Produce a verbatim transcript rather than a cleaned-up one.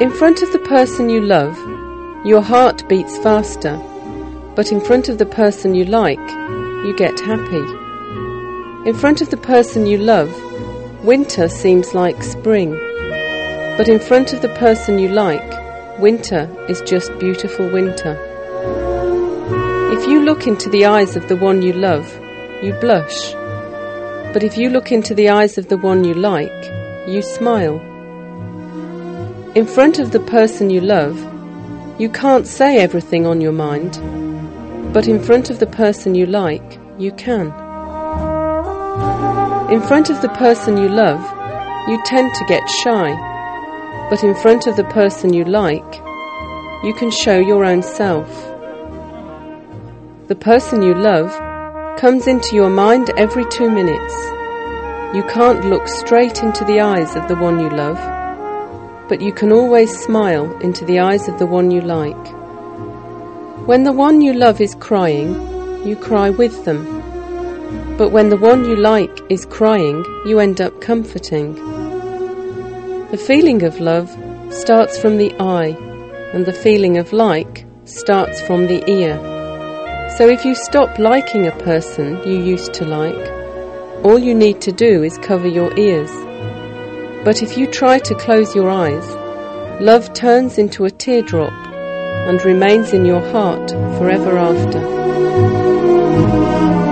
In front of the person you love, your heart beats faster, but in front of the person you like, you get happy. In front of the person you love, winter seems like spring, but in front of the person you like, winter is just beautiful winter. If you look into the eyes of the one you love, you blush, but if you look into the eyes of the one you like, you smile. In front of the person you love, you can't say everything on your mind, but in front of the person you like, you can. In front of the person you love, you tend to get shy, but in front of the person you like, you can show your own self. The person you love comes into your mind every two minutes. You can't look straight into the eyes of the one you love, but you can always smile into the eyes of the one you like. When the one you love is crying, you cry with them. But when the one you like is crying, you end up comforting. The feeling of love starts from the eye, and the feeling of like starts from the ear. So if you stop liking a person you used to like, all you need to do is cover your ears. But if you try to close your eyes, love turns into a teardrop and remains in your heart forever after.